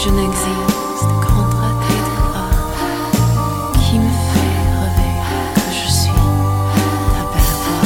je n'existe qu'entre tes doigts qui me fait rêver que je suis ta belle voix.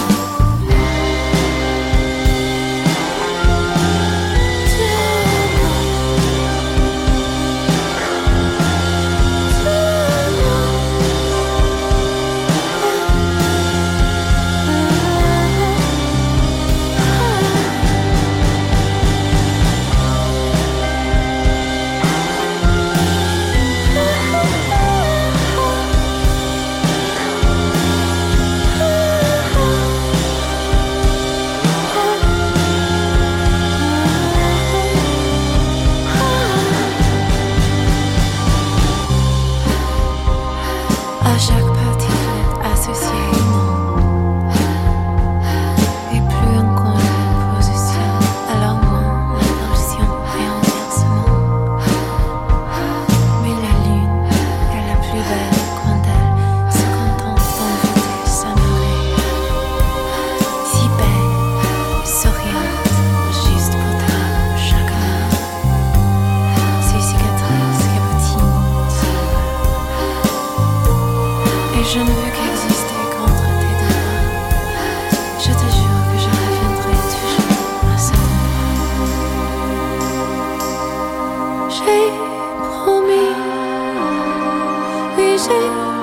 À chaque petite lettre associée, non. Et plus on connaît la position, alors moins l'impulsion et inversement. Mais la lune est la plus belle quand elle se contente d'inviter sa marée. Si belle, souriante, juste pour toi, chaque main. Ses cicatrices cabotines sur le bas. Et je ne veux qu'exister qu'entre tes deux bras. Je te jure que je reviendrai toujours à cet endroit. J'ai promis, oui j'ai